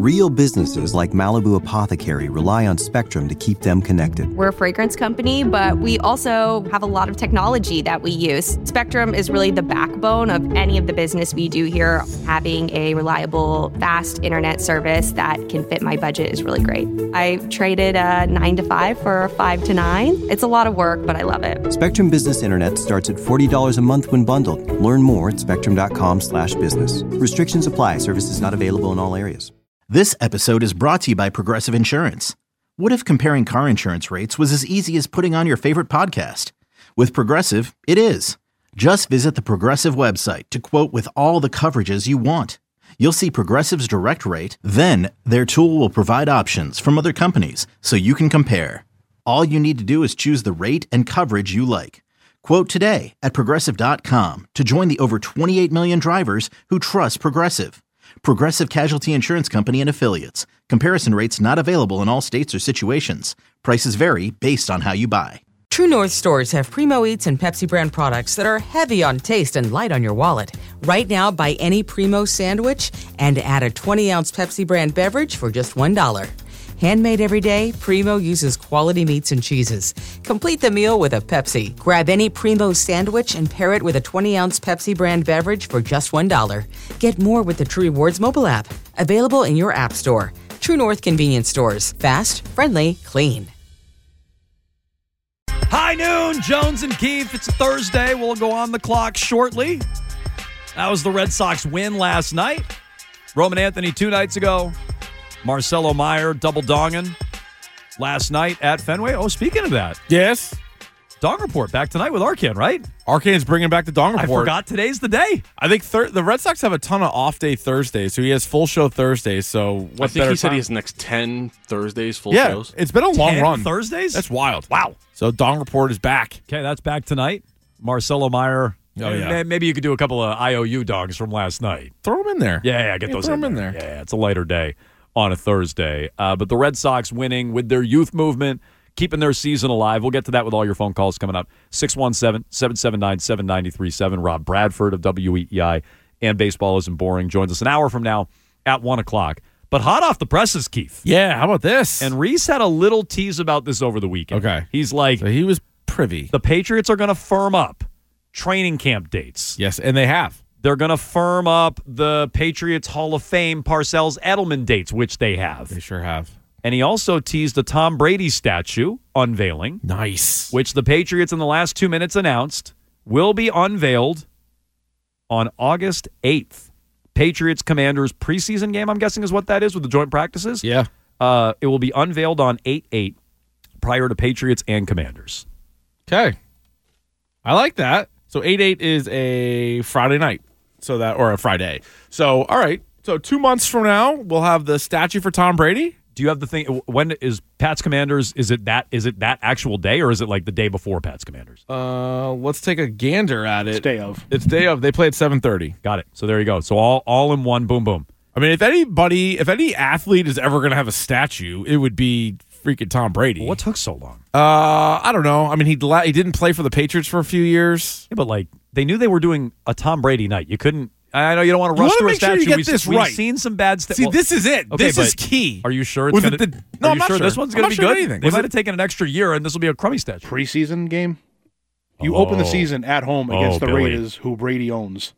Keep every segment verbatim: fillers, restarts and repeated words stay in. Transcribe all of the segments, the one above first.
Real businesses like Malibu Apothecary rely on Spectrum to keep them connected. We're a fragrance company, but we also have a lot of technology that we use. Spectrum is really the backbone of any of the business we do here. Having a reliable, fast internet service that can fit my budget is really great. I traded a nine to five for a five to nine. It's a lot of work, but I love it. Spectrum Business Internet starts at forty dollars a month when bundled. Learn more at spectrum.com slash business. Restrictions apply. Services not available in all areas. This episode is brought to you by Progressive Insurance. What if comparing car insurance rates was as easy as putting on your favorite podcast? With Progressive, it is. Just visit the Progressive website to quote with all the coverages you want. You'll see Progressive's direct rate, then their tool will provide options from other companies so you can compare. All you need to do is choose the rate and coverage you like. Quote today at progressive dot com to join the over twenty-eight million drivers who trust Progressive. Progressive Casualty Insurance Company and Affiliates. Comparison rates not available in all states or situations. Prices vary based on how you buy. True North stores have Primo Eats and Pepsi brand products that are heavy on taste and light on your wallet. Right now, buy any Primo sandwich and add a twenty-ounce Pepsi brand beverage for just one dollar. Handmade every day, Primo uses quality meats and cheeses. Complete the meal with a Pepsi. Grab any Primo sandwich and pair it with a twenty-ounce Pepsi brand beverage for just one dollar. Get more with the True Rewards mobile app. Available in your app store. True North convenience stores. Fast, friendly, clean. High noon, Jones and Keefe. It's a Thursday. We'll go on the clock shortly. That was the Red Sox win last night. Roman Anthony two nights ago. Marcelo Meyer double donging last night at Fenway. Oh, speaking of that. Yes. Dong Report back tonight with Arcane, right? Arcane's bringing back the Dong Report. I forgot today's the day. I think thir- the Red Sox have a ton of off-day Thursdays, so he has full show Thursdays. So what I think better he said time? he has the next ten Thursdays, full yeah, shows. It's been a long ten run. Thursdays? That's wild. Wow. So Dong Report is back. Okay, that's back tonight. Marcelo Meyer. Oh, yeah. Maybe you could do a couple of I O U dogs from last night. Throw them in there. Yeah, yeah, get yeah, those throw in, them in there. there. Yeah, yeah, it's a lighter day on a Thursday. Uh, but the Red Sox winning with their youth movement, keeping their season alive. We'll get to that with all your phone calls coming up. six one seven, seven seven nine, seven nine three seven. Rob Bradford of W E E I and Baseball Isn't Boring joins us an hour from now at one o'clock. But hot off the presses, Keith. Yeah, how about this? And Reese had a little tease about this over the weekend. Okay. He's like, so he was privy. The Patriots are going to firm up training camp dates. Yes, and they have. They're going to firm up the Patriots Hall of Fame Parcells Edelman dates, which they have. They sure have. And he also teased a Tom Brady statue unveiling. Nice. Which the Patriots in the last two minutes announced will be unveiled on August eighth. Patriots Commanders preseason game, I'm guessing is what that is with the joint practices. Yeah. Uh, it will be unveiled on eight eight prior to Patriots and Commanders. Okay. I like that. So eight eight is a Friday night. So that or a Friday. So all right. So two months from now, we'll have the statue for Tom Brady. Do you have the thing? When is Pats Commanders? Is it that? Is it that actual day, or is it like the day before Pats Commanders? Uh, let's take a gander at it. It's day of. It's day of. They play at seven thirty. Got it. So there you go. So all all in one. Boom, boom. I mean, if anybody, if any athlete is ever going to have a statue, it would be freaking Tom Brady. Well, what took so long? Uh, I don't know. I mean, he he didn't play for the Patriots for a few years. Yeah, but like they knew they were doing a Tom Brady night. You couldn't. I know you don't want to rush you through a make sure statue. you get we've, this we've right. seen some bad stuff. See, well, this is it. Okay, this is key. Are you sure it's Was gonna, it the, no, are I'm you not sure, sure. this one's I'm going to not be sure good? anything. They Was might it, have taken an extra year, and this will be a crummy statue. Preseason game. You Oh. open the season at home against Oh, the Billy. Raiders, who Brady owns.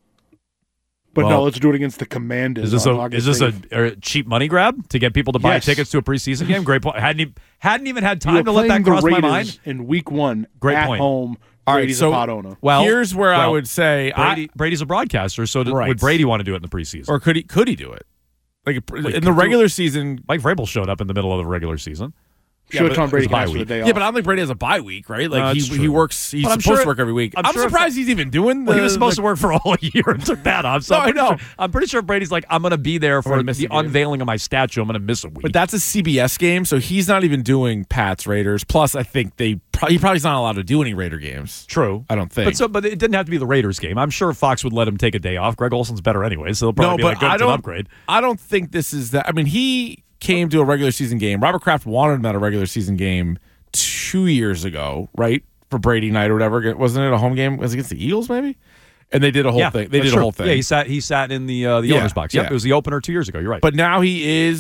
But Well, no, let's do it against the Commanders. Is this on a August is this eighth. a, a cheap money grab to get people to buy Yes. tickets to a preseason game? Great point. Hadn't even, hadn't even had You time are to let playing that cross the my Raiders mind. in week one Great at point. home. All right, Brady's so a pot owner. Well, here's where I well, would say Brady, I, Brady's a broadcaster, so did, Right. would Brady want to do it in the preseason? or could he could he do it? Like in could the do regular it. season. Mike Vrabel showed up in the middle of the regular season. Sure, but Tom Brady it's a bye has for the week. day off. Yeah, but I don't think Brady has a bye week, right? Like No, he that's he true. works. He's But I'm supposed sure- to work every week. I'm I'm, sure if- surprised he's even doing. The, Well, he was supposed the, to work for a whole year and took that off. So No, I'm I pretty know. Sure, I'm pretty sure Brady's like, I'm going to be there for gonna the miss a game. unveiling of my statue. I'm going to miss a week. But that's a C B S game, so he's not even doing Pats Raiders. Plus, I think they pro- he probably's not allowed to do any Raider games. true. I don't think. But so, but it didn't have to be the Raiders game. I'm sure Fox would let him take a day off. Greg Olson's better anyway, so he'll probably no, be but like, good, I it's an don't. upgrade. I don't think this is that. I mean, he came to a regular season game. Robert Kraft wanted him at a regular season game two years ago, right? For Brady night or whatever. Wasn't it a home game? Was it against the Eagles, maybe? And they did a whole Yeah, thing. They that's did true. a whole thing. Yeah, he sat. He sat in the uh, the Yeah, owner's box. Yep, yeah. it was the opener two years ago. You're right. But now he is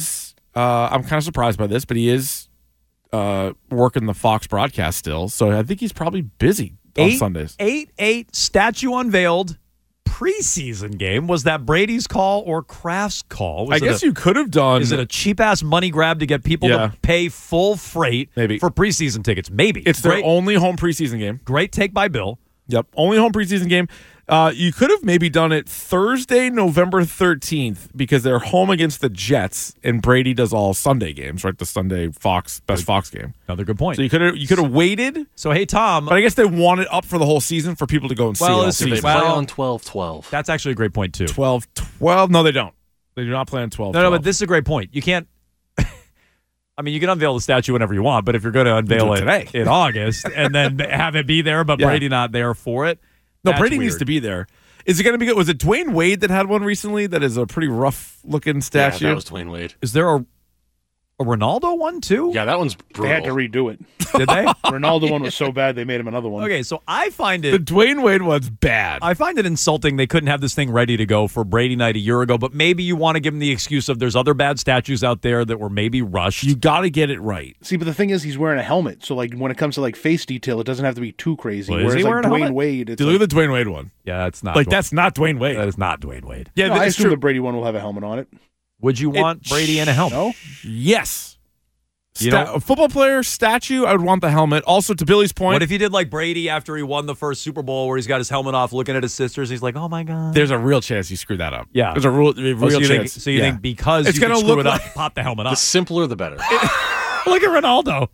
Uh, I'm kind of surprised by this, but he is uh, working the Fox broadcast still, so I think he's probably busy on eight, Sundays. eight eight statue unveiled. Preseason game. Was that Brady's call or Kraft's call? Was I it guess a, you could have done. Is it a cheap ass money grab to get people Yeah. to pay full freight Maybe. for preseason tickets? Maybe. It's great, their only home preseason game. great take by Bill. Yep, only home preseason game. Uh, you could have maybe done it Thursday, November thirteenth, because they're home against the Jets, and Brady does all Sunday games, right? The Sunday Fox best Fox game. Another good point. So you could have you could have waited, So hey Tom, but I guess they want it up for the whole season for people to go and see Well, it all let's see. They season. play Well- on twelve twelve. that's actually a great point too. twelve twelve No, they don't. They do not play on twelve No, no, but this is a great point. You can't. I mean, you can unveil the statue whenever you want, but if you're going to unveil do it it today. in August and then have it be there, but Yeah. Brady not there for it, No, that's Brady weird. needs to be there. Is it going to be good? Was it Dwayne Wade that had one recently that is a pretty rough looking Yeah, statue? that was Dwayne Wade. Is there a a Ronaldo one too? Yeah, that one's They brutal. had to redo it. Did they? Ronaldo one was so bad they made him another one. Okay, so I find the it Dwayne Wade one's bad. I find it insulting they couldn't have this thing ready to go for Brady night a year ago, but maybe you want to give them the excuse of there's other bad statues out there that were maybe rushed. you got to get it right. See, but the thing is, he's wearing a helmet, so like when it comes to like face detail, it doesn't have to be too crazy. Well, is Whereas he like wearing a Dwayne helmet? Wade, it's Dude, like, look at the Dwayne Wade one. yeah, it's not Like Dwayne- that's not Dwayne Wade. that is not Dwayne Wade. Yeah, no, I it's assume true. the Brady one will have a helmet on it. Would you It- want Brady in a helmet? No, Yes. You Sta- know- a football player statue, I would want the helmet. Also, to Billy's point, What if you did like Brady after he won the first Super Bowl where he's got his helmet off looking at his sisters? He's like, oh my God. there's a real chance you screw that up. Yeah. There's a real, real Oh, so you chance. think, so you Yeah. think because It's you can gonna screw look it like- up, pop the helmet The up. simpler, the better. Look at Ronaldo.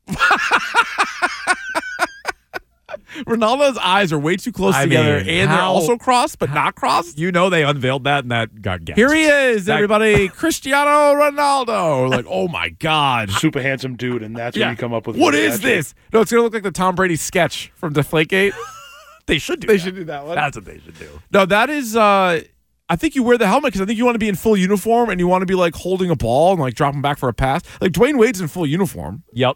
Ronaldo's eyes are way too close I together, mean, and they're how- also crossed, but not crossed. You know they unveiled that and that got gassed. Here he is, That- everybody. Cristiano Ronaldo. Like, oh my God. super handsome dude, and that's Yeah. what you come up with. What with is the statue. this? No, it's going to look like the Tom Brady sketch from Deflategate. They should do They that. should do that one. That's what they should do. No, that is. Uh, I think you wear the helmet because I think you want to be in full uniform and you want to be like holding a ball and like dropping back for a pass. Like Dwayne Wade's in full uniform, Yep.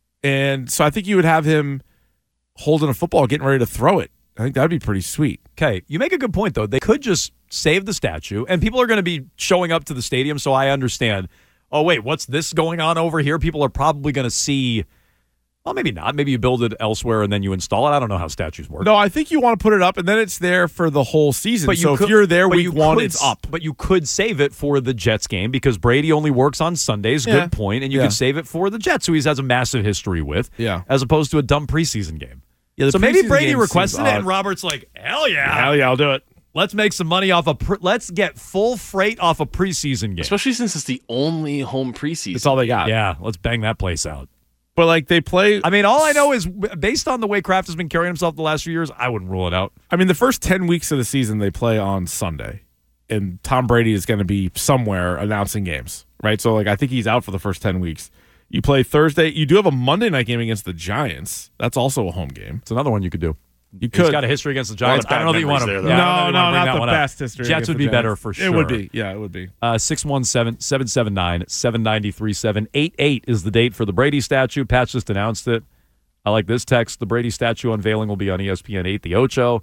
and so I think you would have him holding a football, getting ready to throw it. I think that'd be pretty sweet. Okay, you make a good point, though. They could just save the statue, and people are going to be showing up to the stadium, so I understand. Oh, wait, what's this going on over here? People are probably going to see, well, maybe not. Maybe you build it elsewhere and then you install it. I don't know how statues work. No, I think you want to put it up, and then it's there for the whole season. But so you if could- you're there but week you one, could it's s- up. But you could save it for the Jets game because Brady only works on Sundays. Yeah. Good point. And you Yeah. could save it for the Jets, who he has a massive history with, Yeah. as opposed to a dumb preseason game. Yeah, the So maybe preseason Brady game requested seems it, and odd. Robert's like, hell yeah. Hell yeah, I'll do it. Let's make some money off a. Pre- let's get full freight off a preseason game. Especially since it's the only home preseason. That's all they got. Yeah, let's bang that place out. But like they play. I mean, all I know is based on the way Kraft has been carrying himself the last few years, I wouldn't rule it out. I mean, the first ten weeks of the season they play on Sunday, and Tom Brady is going to be somewhere announcing games, right? So like I think he's out for the first ten weeks. You play Thursday. You do have a Monday night game against the Giants. That's also a home game. It's another one you could do. You He's could. got a history against the lot of Giants. I don't know bad that you want to. memories there, though. yeah, no, I don't no, know that you wanna bring not that the one up. best history. Jets against would the be better Giants. for sure. It would be. Yeah, it would be. Uh, six one seven, seven seven nine, seven nine three seven. eight eight is the date for the Brady statue. Pat just announced it. I like this text. The Brady statue unveiling will be on E S P N eight, the Ocho.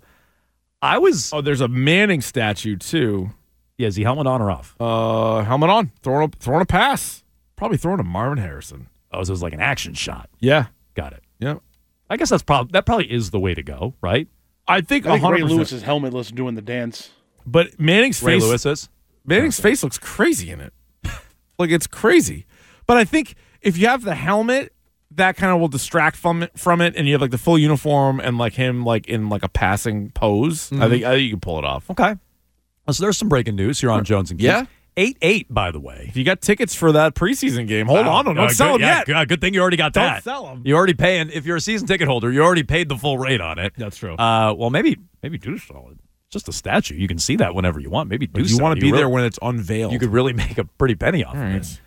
I was. Oh, there's a Manning statue too. Yeah, is he helmet on or off? Uh, helmet on, throwing a, throwing a pass. Probably throwing a Marvin Harrison. Oh, so it was like an action shot. Yeah, Got it. yeah. I guess that's probably that probably is the way to go, right? I think I think one Ray hundred percent. Lewis is helmetless doing the dance. But Manning's Ray face. Lewis is. Manning's face looks crazy in it. Like it's crazy. But I think if you have the helmet, that kind of will distract from it, from it, and you have like the full uniform and like him like in like a passing pose. I think I think you can pull it off. Okay. So there's some breaking news here on Jones and Keith. Yeah. eight eight, by the way. If you got tickets for that preseason game, hold on, don't Uh, sell good, them yeah, yet. Good, good thing you already got Don't that. sell 'em. You're already paying. If you're a season ticket holder, you already paid the full rate on it. That's true. Uh, well, maybe maybe do sell it. Just a statue. You can see that whenever you want. Maybe do But you sell want it. to be there really- when it's unveiled. you could really make a pretty penny off All of right. it.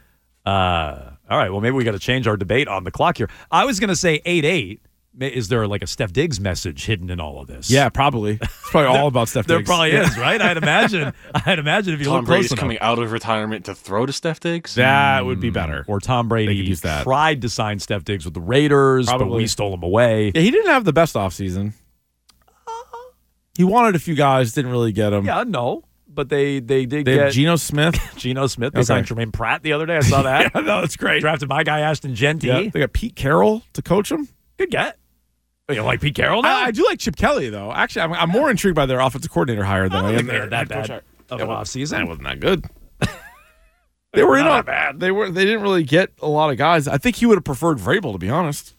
Uh, all right. Well, maybe we got to change our debate on the clock here. I was going to say eight eight. Is there like a Steph Diggs message hidden in all of this? Yeah, probably. It's probably all about Steph There Diggs. probably Yeah. is, right? I'd imagine. I'd imagine if you Tom look close Brady's enough. coming out of retirement to throw to Steph Diggs. That would be better. Or Tom They Brady could use that. tried to sign Steph Diggs with the Raiders, but Probably. we stole him away. Yeah, he didn't have the best offseason. He wanted a few guys, didn't really get them. Yeah, no. but they they did They get have Geno Smith. Geno Smith. They Okay. signed Jermaine Pratt the other day. I saw that. Yeah, no, that's great. Drafted my guy Ashton Genty. Yeah, they got Pete Carroll to coach them. Good get. Oh, you like Pete Carroll now? I, I do like Chip Kelly, though. Actually, I'm, I'm more intrigued by their offensive coordinator hire than I I, don't am think they their had that head bad coach. of It an wa- offseason. That wasn't that good. They were in Not on that bad. They were. They didn't really get a lot of guys. I think he would have preferred Vrabel, to be honest.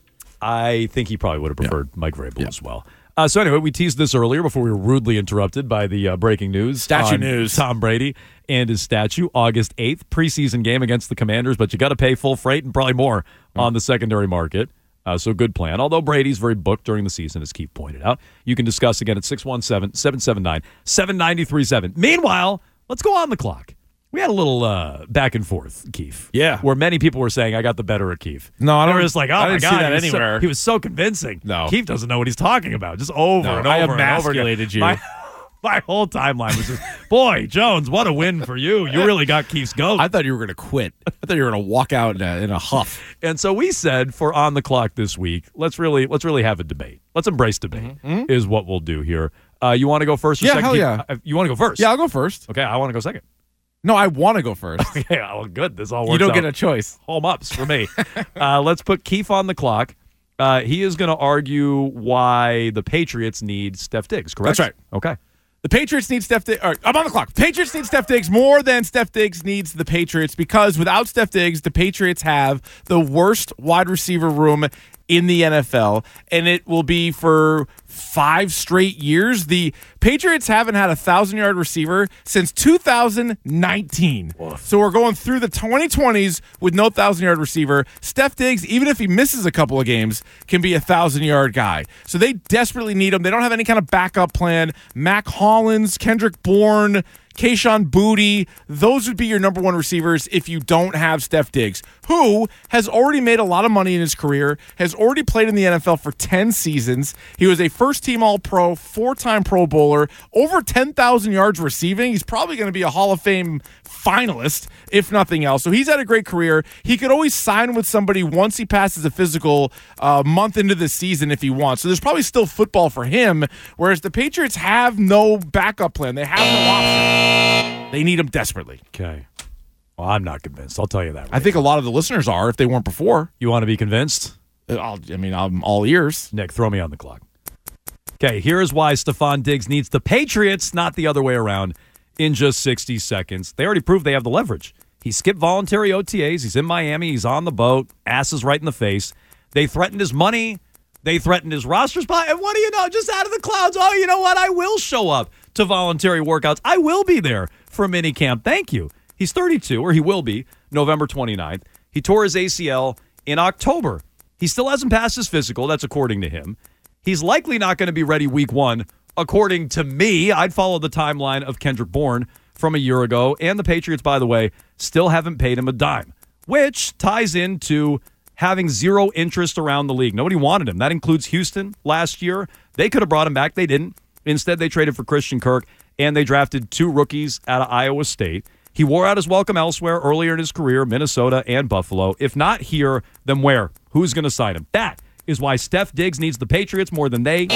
I think he probably would have preferred Mike Vrabel as well. Uh, so anyway, we teased this earlier before we were rudely interrupted by the uh, breaking news. Statue on news. Tom Brady and his statue, August eighth, preseason game against the Commanders, but you got to pay full freight and probably more Mm. on the secondary market. Uh, so good plan. Although Brady's very booked during the season, as Keith pointed out. You can discuss again at six one seven, seven seven nine, seven nine three seven. Meanwhile, let's go on the clock. We had a little uh, back and forth, Keith. Yeah. Where many people were saying I got the better of Keith. No, I They don't- were just like, oh I my didn't see God. that he was so- anywhere. he was so convincing. No. Keith doesn't know what he's talking about. Just over No, and over I and over emasculated again. you. My, my whole timeline was just, boy, Jones, what a win for you. You really got Keith's goat. I thought you were going to quit. I thought you were going to walk out in a, in a huff. And so we said for on the clock this week, let's really let's really have a debate. Let's embrace debate is what we'll do here. Uh, you want to go first or Yeah, second? hell Keith? yeah. Uh, You want to go first? Yeah, I'll go first. Okay, I want to go second. No, I want to go first. Okay, well, good. This all works You don't out. get a choice. Home ups for me. uh, let's put Keith on the clock. Uh, he is going to argue why the Patriots need Steph Diggs, correct? That's right. Okay. The Patriots need Steph Diggs. I'm on the clock. Patriots need Steph Diggs more than Steph Diggs needs the Patriots because without Steph Diggs, the Patriots have the worst wide receiver room in the N F L, and it will be for five straight years. The Patriots haven't had a thousand-yard receiver since two thousand nineteen. So we're going through the twenty twenties with no thousand-yard receiver. Steph Diggs, even if he misses a couple of games, can be a thousand-yard guy. So they desperately need him. They don't have any kind of backup plan. Mac Hollins, Kendrick Bourne, Kayshon Boutte, those would be your number one receivers if you don't have Steph Diggs, who has already made a lot of money in his career, has already played in the N F L for ten seasons. He was a first-team All-Pro, four-time Pro Bowler, over ten thousand yards receiving. He's probably going to be a Hall of Fame finalist, if nothing else. So he's had a great career. He could always sign with somebody once he passes a physical uh, month into the season if he wants. So there's probably still football for him, whereas the Patriots have no backup plan. They have no option. They need him desperately. Okay. Well, I'm not convinced. I'll tell you that. Right I think a lot of the listeners are if they weren't before. You want to be convinced? I'll, I mean, I'm all ears. Nick, throw me on the clock. Okay, here is why Stephon Diggs needs the Patriots, not the other way around, in just sixty seconds. They already proved they have the leverage. He skipped voluntary O T As. He's in Miami. He's on the boat. Ass is right in the face. They threatened his money. They threatened his roster spot. And what do you know? Just out of the clouds. Oh, you know what? I will show up to voluntary workouts. I will be there for minicamp. Thank you. He's thirty-two, or he will be, November twenty-ninth. He tore his A C L in October. He still hasn't passed his physical. That's according to him. He's likely not going to be ready week one, according to me. I'd follow the timeline of Kendrick Bourne from a year ago. And the Patriots, by the way, still haven't paid him a dime, which ties into having zero interest around the league. Nobody wanted him. That includes Houston last year. They could have brought him back. They didn't. Instead, they traded for Christian Kirk, and they drafted two rookies out of Iowa State. He wore out his welcome elsewhere earlier in his career, Minnesota and Buffalo. If not here, then where? Who's going to sign him? That is why Steph Diggs needs the Patriots more than they need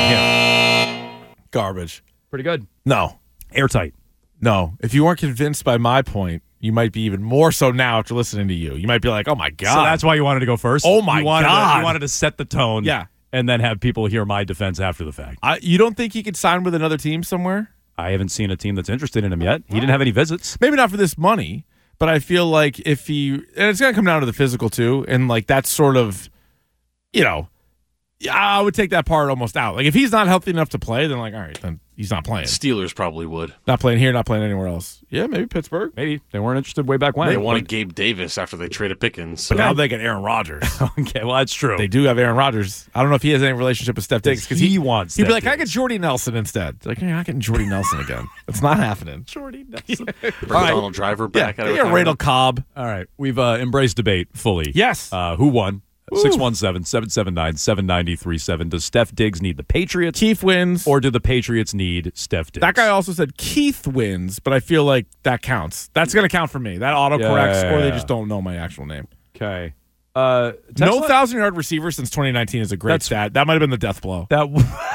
him. Garbage. Pretty good. No. Airtight. No. If you weren't convinced by my point, you might be even more so now after listening to you. You might be like, oh, my God. So that's why you wanted to go first? Oh, my you wanted God. To, you wanted to set the tone. Yeah. And then have people hear my defense after the fact. I, you don't think he could sign with another team somewhere? I haven't seen a team that's interested in him yet. He didn't have any visits. Maybe not for this money, but I feel like if he, and it's going to come down to the physical too, and like that's sort of, you know, yeah, I would take that part almost out. Like if he's not healthy enough to play, then like, all right, then he's not playing. Steelers probably would. Not playing here, not playing anywhere else. Yeah, maybe Pittsburgh. Maybe. They weren't interested way back when. They wanted Gabe Davis after they traded Pickens. But now they get Aaron Rodgers. Okay, well, that's true. They do have Aaron Rodgers. I don't know if he has any relationship with Steph Diggs because he he, wants He'd be Steph like, "Can I get Diggs." Jordy Nelson instead?" Like, you're not getting Jordy Nelson again. It's not happening. Jordy Nelson. Bring Donald Driver Yeah, back out get of your retirement. Randall Cobb. All right. We've uh, embraced debate fully. Yes. Uh, who won? six one seven, seven seven nine, seven nine three seven. Does Steph Diggs need the Patriots? Keith wins. Or do the Patriots need Steph Diggs? That guy also said Keith wins, but I feel like that counts. That's going to count for me. That autocorrects, Yeah. or they just don't know my actual name. Okay. Uh, No Tesla- thousand yard receiver since twenty nineteen is a great That's- stat. That might have been the death blow. That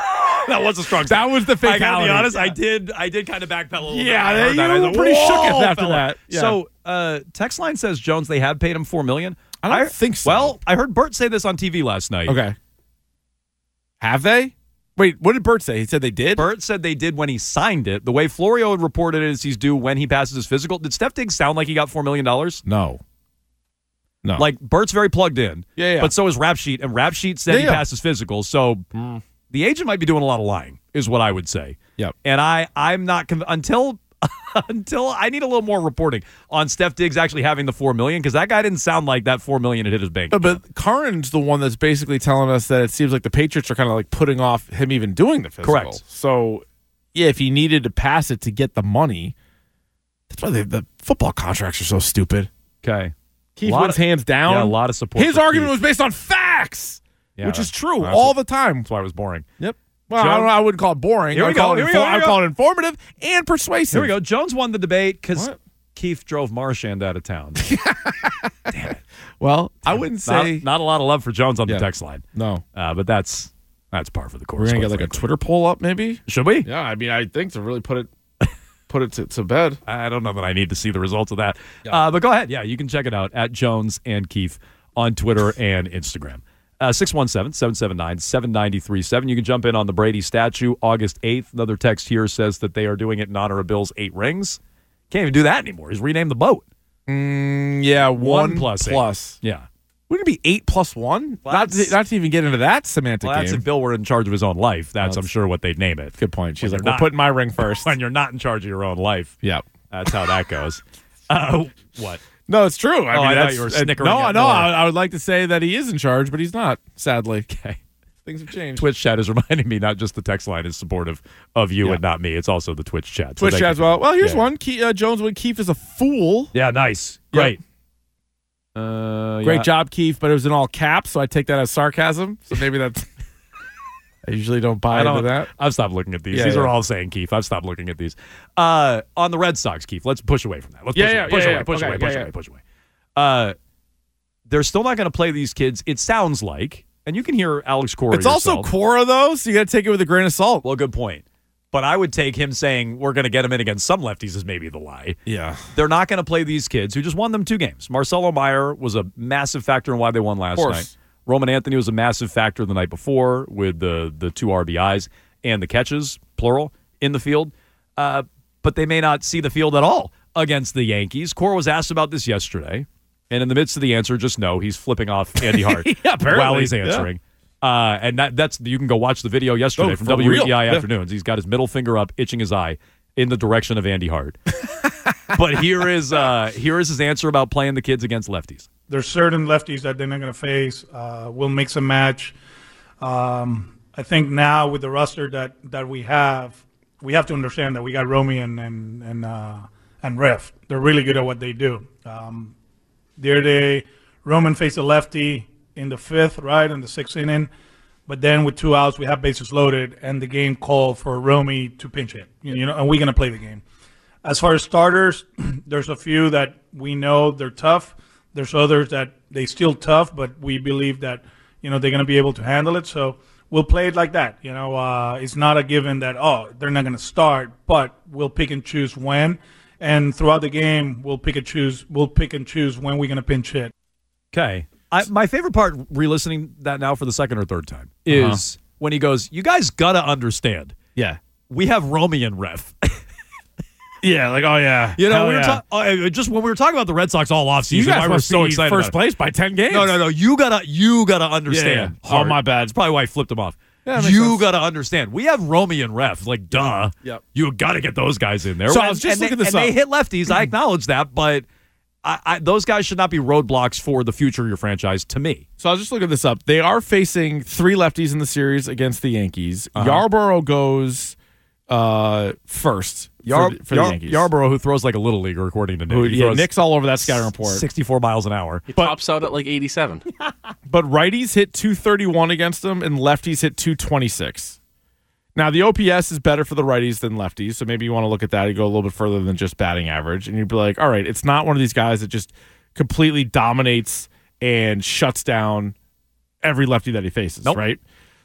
that was a strong. That was the fatality. I gotta be honest. I did. I did kind of backpedal a little Yeah, bit. I heard you that. I were was pretty "Whoa, shooketh after fella." that. Yeah. So, uh, text line says Jones they have paid him four million. I don't think so. Well, I heard Bert say this on T V last night. Okay. Have they? Wait, what did Bert say? He said they did? Bert said they did when he signed it. The way Florio had reported it is he's due when he passes his physical. Did Steph Diggs sound like he got four million dollars? No. No. Like, Bert's very plugged in. Yeah, yeah. But so is Rap Sheet, and Rap Sheet said Yeah, he yeah. passed his physical. So Mm. the agent might be doing a lot of lying, is what I would say. Yep. And I, I'm not conv- until until I need a little more reporting on Steph Diggs actually having the four million because that guy didn't sound like that four million had hit his bank. But, but Karin's the one that's basically telling us that it seems like the Patriots are kind of like putting off him even doing the physical. Correct. So, yeah, if he needed to pass it to get the money, that's why they, the football contracts are so stupid. Okay. Keith Lot wins of- hands down. Yeah, a lot of support. His for argument Keith. was based on facts, Yeah, which is that's- true that's all what- the time. That's why it was boring. Yep. Well, Joe- I, don't know, I wouldn't call it boring. Here we I'd call go, it here we go, infor- here we I'd go. call it informative and persuasive. Here we go. Jones won the debate because What? Keith drove Marchand out of town. Well, I wouldn't not, say not a lot of love for Jones on Yeah. the text line. no. Uh, but that's that's par for the course. We're gonna quite get like a frankly. Twitter poll up, maybe. Should we? Yeah, I mean, I think to really put it put it to, to bed. I don't know that I need to see the results of that. Uh, but go ahead. Yeah, you can check it out at Jones and Keith on Twitter and Instagram. Uh, six one seven, seven seven nine, seven nine three seven. You can jump in on the Brady statue August eighth. Another text here says that they are doing it in honor of Bill's eight rings. Can't even do that anymore. He's renamed the boat. Mm, yeah, one, One plus eight. plus. Yeah. Wouldn't it be eight plus one? Well, not, to, that's- not to even get into that semantic Well, that's game. if Bill were in charge of his own life. That's, That's- I'm sure, what they'd name it. Good point. She's When like, you're we're not- putting my ring first. When you're not in charge of your own life. Yeah. That's how that goes. Uh, what? No, it's true. I Oh, mean, I thought that's, you were uh, snickering No, at no. more. I, I would like to say that he is in charge, but he's not. Sadly, Okay. things have changed. Twitch chat is reminding me not just the text line is supportive of you Yeah. and not me. It's also the Twitch chat. So Twitch thank chat you as for well. that. Well, here's Yeah. one. Ke- uh, Jones would Keith is a fool. Yeah, nice. Yep. Great. Uh, Great yeah. job, Keith. But it was in all caps, so I take that as sarcasm. So maybe that's. I usually don't buy I don't, into that. I've stopped looking at these. Yeah, these yeah. are all saying Keith. I've stopped looking at these. Uh, on the Red Sox, Keith, let's push away from that. Let's Yeah, push yeah, away, push yeah, away, yeah. push Okay, away, yeah, push yeah. away, push away. Uh, they're still not going to play these kids. It sounds like, and you can hear Alex Cora. It's also yourself. Cora though, so you got to take it with a grain of salt. Well, good point. But I would take him saying we're going to get him in against some lefties as maybe the lie. Yeah. They're not going to play these kids who just won them two games. Marcelo Meyer was a massive factor in why they won last course. night. Roman Anthony was a massive factor the night before with the the two R B Is and the catches, plural, in the field. Uh, but they may not see the field at all against the Yankees. Cora was asked about this yesterday, and in the midst of the answer, just know he's flipping off Andy Hart Yeah, apparently. while he's Yeah. answering. Uh, and that, that's you can go watch the video yesterday Oh, from for W E I real? Yeah. Afternoons. He's got his middle finger up, itching his eye in the direction of Andy Hart. But here is uh, here is his answer about playing the kids against lefties. There's certain lefties that they're not going to face. Uh, we'll mix and match. Um, I think now with the roster that, that we have, we have to understand that we got Romy and and and, uh, and Ref. They're really good at what they do. Um, the other day, Roman faced a lefty in the fifth, right, in the sixth inning. But then with two outs, we have bases loaded, and the game called for Romy to pinch hit. You know, and we're going to play the game. As far as starters, there's a few that we know they're tough. There's others that they still tough, but we believe that, you know, they're going to be able to handle it. So we'll play it like that. You know, uh, it's not a given that, oh, they're not going to start, but we'll pick and choose when. And throughout the game, we'll pick and choose. We'll pick and choose when we're going to pinch hit. Okay. I, my favorite part, re-listening that now for the second or third time, is Uh-huh. when he goes, "You guys gotta understand, Yeah. we have Romy and Ref." Yeah. Like, oh yeah. You know, Hell we were yeah. ta- uh, just when we were talking about the Red Sox all offseason, You guys why we're must so be excited. first about it. place by ten games. No, no, no. You gotta, you gotta understand. Yeah, yeah. Oh, Hart. my bad. That's probably why I flipped him off. Yeah, that makes you sense. gotta understand. We have Romy and Ref. Like, duh. Yep. You gotta get those guys in there. So I And- was just and looking they, this and up. they hit lefties. I acknowledge that, but I, I, those guys should not be roadblocks for the future of your franchise. To me, So I was just looking this up. They are facing three lefties in the series against the Yankees. Uh-huh. Yarborough goes uh, first Yar- for, for Yar- the Yankees. Yarborough, who throws like a little leaguer, according to Nick. Who- He yeah, throws Nick's all over that scouting report. sixty-four miles an hour. He But- tops out at like eighty-seven. But righties hit two thirty-one against them, and lefties hit two twenty-six. Now, the O P S is better for the righties than lefties, so maybe you want to look at that and go a little bit further than just batting average. And you'd be like, all right, it's not one of these guys that just completely dominates and shuts down every lefty that he faces, Nope. right?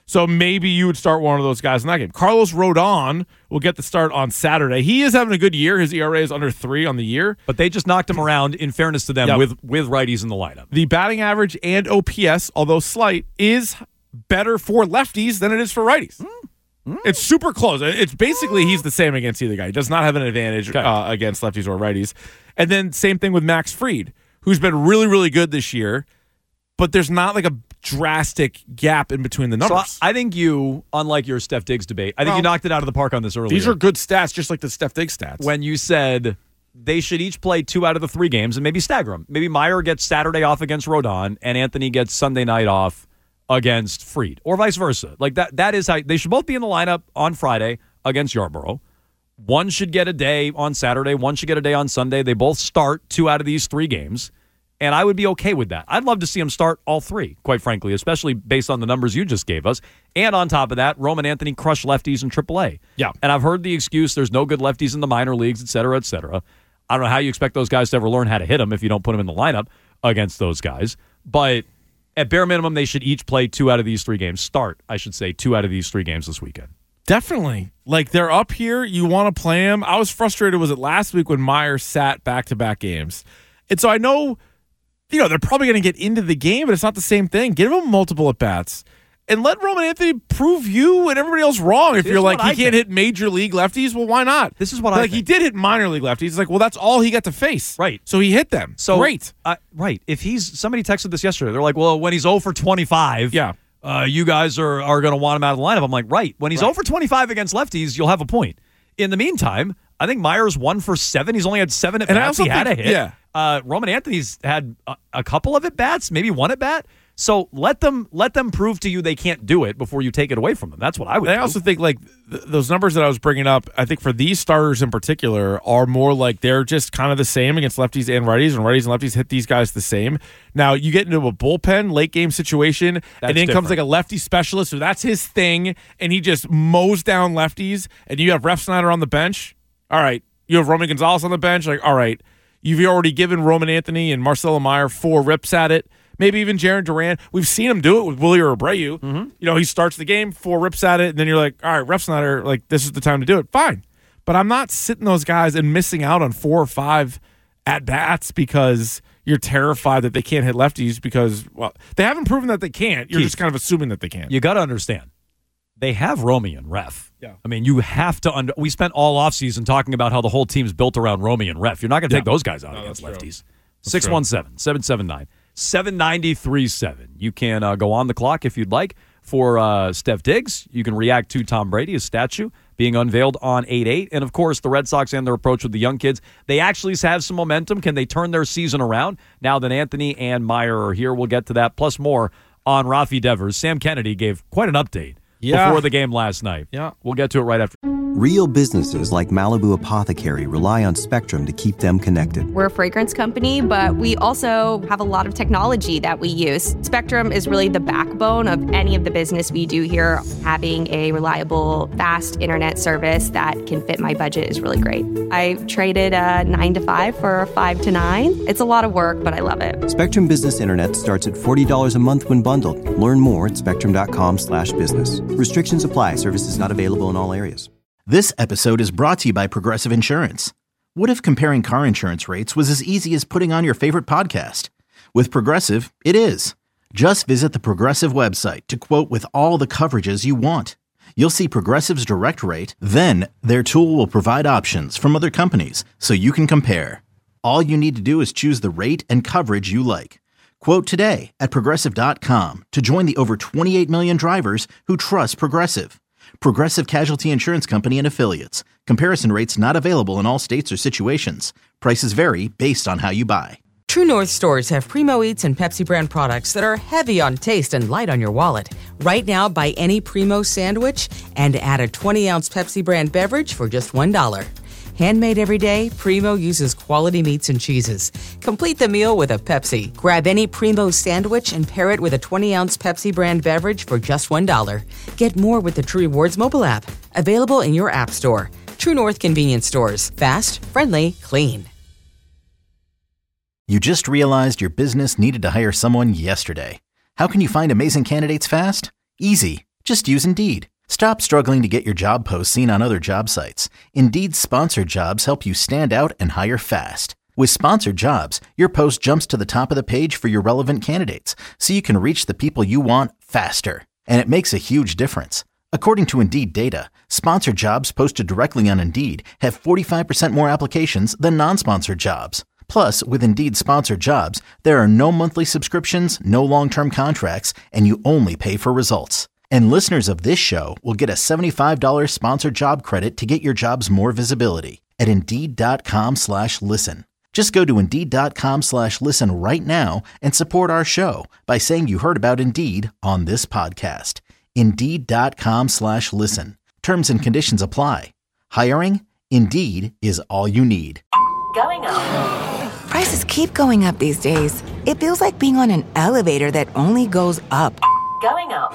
So maybe you would start one of those guys in that game. Carlos Rodon will get the start on Saturday. He is having a good year. His E R A is under three on the year. But they just knocked him around, in fairness to them, Yep. with, with righties in the lineup. The batting average and O P S, although slight, is better for lefties than it is for righties. Mm. Mm. It's super close. It's basically he's the same against either guy. He does not have an advantage Okay. uh, against lefties or righties. And then same thing with Max Fried, who's been really, really good this year, but there's not like a drastic gap in between the numbers. So I, I think you, unlike your Steph Diggs debate, I think Well, you knocked it out of the park on this earlier. These are good stats, just like the Steph Diggs stats. When you said they should each play two out of the three games and maybe stagger them. Maybe Meyer gets Saturday off against Rodon and Anthony gets Sunday night off against Fried, or vice versa. Like that. That is how they should both be in the lineup on Friday against Yarborough. One should get a day on Saturday. One should get a day on Sunday. They both start two out of these three games. And I would be okay with that. I'd love to see him start all three, quite frankly, especially based on the numbers you just gave us. And on top of that, Roman Anthony crushed lefties in triple A. Yeah. And I've heard the excuse there's no good lefties in the minor leagues, et cetera, et cetera. I don't know how you expect those guys to ever learn how to hit them if you don't put them in the lineup against those guys. But at bare minimum, they should each play two out of these three games. Start, I should say, two out of these three games this weekend. Definitely. Like, they're up here. You want to play them. I was frustrated, was it last week when Meyer sat back-to-back games? And so I know, you know, they're probably going to get into the game, but it's not the same thing. Give them multiple at-bats. And let Roman Anthony prove you and everybody else wrong. If Here's you're like, what he I can't think. hit major league lefties, well, why not? This is what like, I Like, he think. did hit minor league lefties. It's like, well, that's all he got to face. Right. So he hit them. So Great. I, right. If he's somebody texted this yesterday, they're like, well, when he's oh for twenty-five, Yeah. uh, you guys are, are going to want him out of the lineup. I'm like, right. When he's Right. oh for twenty-five against lefties, you'll have a point. In the meantime, I think Meyer's one for seven. He's only had seven at And I bats. also He had think- a hit. yeah. Uh, Roman Anthony's had a, a couple of at bats, maybe one at bat. So let them let them prove to you they can't do it before you take it away from them. That's what I would. And I do. also think, like, th- those numbers that I was bringing up, I think for these starters in particular are more like they're just kind of the same against lefties and righties, and righties and lefties hit these guys the same. Now, you get into a bullpen, late game situation, That's and then comes different. like a lefty specialist, so that's his thing, and he just mows down lefties, and you have Ref Snyder on the bench. All right. You have Roman Gonzalez on the bench. Like, all right. You've already given Roman Anthony and Marcelo Meyer four rips at it. Maybe even Jaron Duran. We've seen him do it with Willie Abreu. Mm-hmm. You know, he starts the game, four rips at it, and then you're like, all right, Ref Snyder, like, this is the time to do it. Fine. But I'm not sitting those guys and missing out on four or five at-bats because you're terrified that they can't hit lefties because, well, they haven't proven that they can't. You're Keith, just kind of assuming that they can. You got to understand, they have Romy and Ref. Yeah. I mean, you have to. Under, we spent all offseason talking about how the whole team's built around Romy and Ref. You're not going to Yeah. take those guys out No, against that's true. lefties. six one seven, seven seven nine, seven nine three seven. You can uh, go on the clock if you'd like for uh, Steph Diggs. You can react to Tom Brady, his statue being unveiled on eight eight. And, of course, the Red Sox and their approach with the young kids. They actually have some momentum. Can they turn their season around now that Anthony and Meyer are here? We'll get to that, plus more on Rafi Devers. Sam Kennedy gave quite an update Yeah. before the game last night. Yeah. We'll get to it right after. Real businesses like Malibu Apothecary rely on Spectrum to keep them connected. We're a fragrance company, but we also have a lot of technology that we use. Spectrum is really the backbone of any of the business we do here. Having a reliable, fast internet service that can fit my budget is really great. I traded a nine to five for a five to nine. It's a lot of work, but I love it. Spectrum Business Internet starts at forty dollars a month when bundled. Learn more at spectrum.com slash business. Restrictions apply. Services not available in all areas. This episode is brought to you by Progressive Insurance. What if comparing car insurance rates was as easy as putting on your favorite podcast? With Progressive, it is. Just visit the Progressive website to quote with all the coverages you want. You'll see Progressive's direct rate, then their tool will provide options from other companies so you can compare. All you need to do is choose the rate and coverage you like. Quote today at progressive dot com to join the over twenty-eight million drivers who trust Progressive. Progressive Casualty Insurance Company and Affiliates. Comparison rates not available in all states or situations. Prices vary based on how you buy. True North stores have Primo Eats and Pepsi brand products that are heavy on taste and light on your wallet. Right now, buy any Primo sandwich and add a twenty ounce Pepsi brand beverage for just one dollar. Handmade every day, Primo uses quality meats and cheeses. Complete the meal with a Pepsi. Grab any Primo sandwich and pair it with a twenty ounce Pepsi brand beverage for just one dollar. Get more with the True Rewards mobile app. Available in your app store. True North convenience stores. Fast, friendly, clean. You just realized your business needed to hire someone yesterday. How can you find amazing candidates fast? Easy. Just use Indeed. Stop struggling to get your job posts seen on other job sites. Indeed's sponsored jobs help you stand out and hire fast. With sponsored jobs, your post jumps to the top of the page for your relevant candidates, so you can reach the people you want faster. And it makes a huge difference. According to Indeed data, sponsored jobs posted directly on Indeed have forty-five percent more applications than non-sponsored jobs. Plus, with Indeed sponsored jobs, there are no monthly subscriptions, no long-term contracts, and you only pay for results. And listeners of this show will get a seventy-five dollars sponsored job credit to get your jobs more visibility at Indeed.com slash listen. Just go to Indeed.com slash listen right now and support our show by saying you heard about Indeed on this podcast. Indeed.com slash listen. Terms and conditions apply. Hiring? Indeed is all you need. Going up. Prices keep going up these days. It feels like being on an elevator that only goes up. Going up.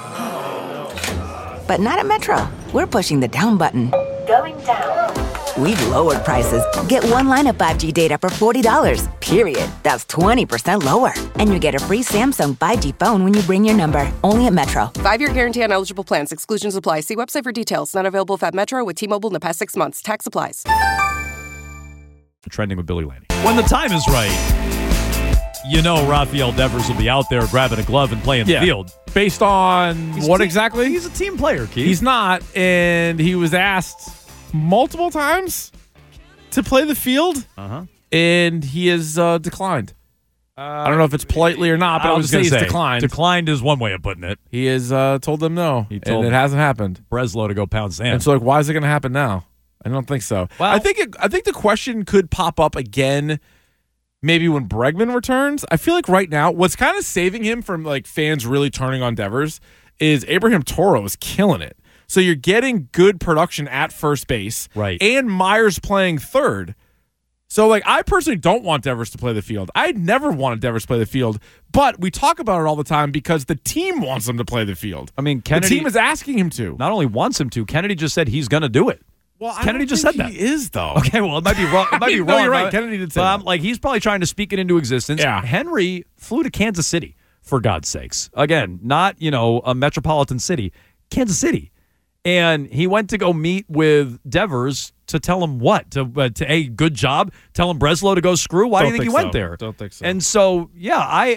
But not at Metro. We're pushing the down button. Going down. We've lowered prices. Get one line of five G data for forty dollars, period. That's twenty percent lower. And you get a free Samsung five G phone when you bring your number. Only at Metro. Five-year guarantee on eligible plans. Exclusions apply. See website for details. Not available at Metro with T-Mobile in the past six months. Tax applies. Trending with Billy Laney. When the time is right, you know Rafael Devers will be out there grabbing a glove and playing Yeah. the field. Based on He's what a team- exactly? He's a team player, Keith. He's not, and he was asked multiple times to play the field, Uh-huh. and he has uh, declined. Uh, I don't know if it's politely or not, but I I'll was just say going he's to say, declined. declined is one way of putting it. He has uh, told them no, He told and it hasn't happened. Breslow to go pound sand. And so, like, why is it going to happen now? I don't think so. Well- I think it, I think the question could pop up again, maybe when Bregman returns. I feel like right now, what's kind of saving him from like fans really turning on Devers is Abraham Toro is killing it. So you're getting good production at first base, Right. And Myers playing third. So, like, I personally don't want Devers to play the field. I never wanted Devers to play the field, but we talk about it all the time because the team wants him to play the field. I mean, Kennedy the team is asking him to. not only wants him to, Kennedy just said he's going to do it. Well, I Kennedy don't just think said that. he is, though. Okay, well, it might be wrong. It might be No, wrong. you're right. but- Kennedy did say but that. I'm like, he's probably trying to speak it into existence. Yeah. Henry flew to Kansas City, for God's sakes. Again, not, you know, a metropolitan city, Kansas City. And he went to go meet with Devers to tell him what? To, uh, to hey, good job? Tell him Breslow to go screw? Why Don't do you think, think he went so. there? Don't think so. And so, yeah, I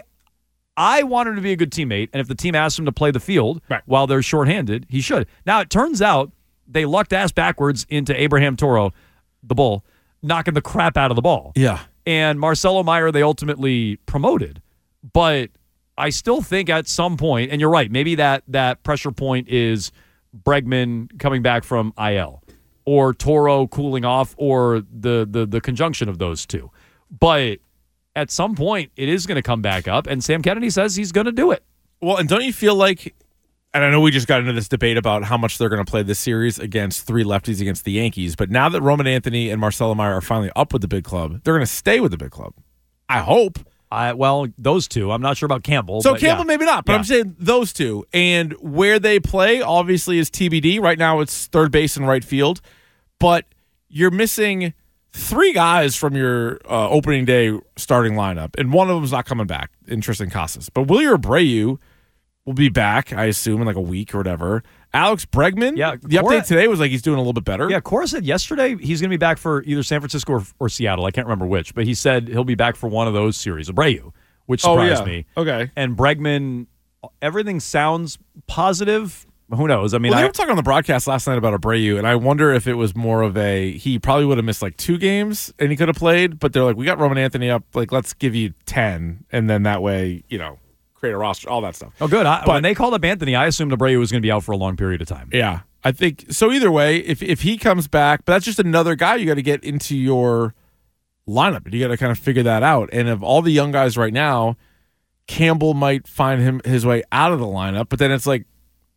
I want him to be a good teammate. And if the team asks him to play the field Right. while they're shorthanded, he should. Now, it turns out they lucked ass backwards into Abraham Toro, the bull, knocking the crap out of the ball. Yeah. And Marcelo Meyer, they ultimately promoted. But I still think at some point, and you're right, maybe that that pressure point is Bregman coming back from I L or Toro cooling off or the the the conjunction of those two. But at some point, it is going to come back up, and Sam Kennedy says he's going to do it. Well, and don't you feel like, and I know we just got into this debate about how much they're going to play this series against three lefties against the Yankees, but now that Roman Anthony and Marcelo Meyer are finally up with the big club, they're going to stay with the big club. I hope. I, well, those two. I'm not sure about Campbell. So but Campbell, yeah. maybe not, but Yeah. I'm saying those two. And where they play, obviously, is T B D. Right now, it's third base and right field. But you're missing three guys from your uh, opening day starting lineup, and one of them's not coming back in Tristan Casas. But Wilyer Abreu will be back, I assume, in like a week or whatever. Alex Bregman, Yeah, the Cora- update today was like he's doing a little bit better. Yeah, Cora said yesterday he's going to be back for either San Francisco or, or Seattle. I can't remember which, but he said he'll be back for one of those series. Abreu, which Oh, surprised yeah. me. Okay. And Bregman, everything sounds positive. Who knows? I mean, Well, they I, were talking on the broadcast last night about Abreu, and I wonder if it was more of a he probably would have missed like two games and he could have played, but they're like, we got Roman Anthony up, like let's give you ten, and then that way, you know, create a roster, all that stuff. oh, good. I, But- when they called up Anthony, I assumed Abreu was going to be out for a long period of time. Yeah, I think so. Either way, if if he comes back, but that's just another guy you got to get into your lineup, and you got to kind of figure that out. And of all the young guys right now, Campbell might find him his way out of the lineup, but then it's like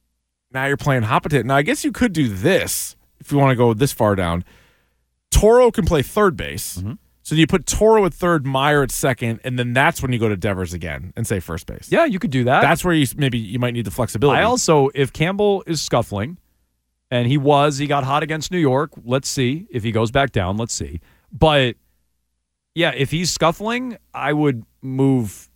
now you're playing hot potato. Now I guess you could do this if you want to go this far down. Toro can play third base. Mm-hmm. So you put Toro at third, Meyer at second, and then that's when you go to Devers again and say first base. Yeah, you could do that. That's where you maybe you might need the flexibility. I also, if Campbell is scuffling, and he was, he got hot against New York. Let's see if he goes back down. Let's see. But yeah, if he's scuffling, I would move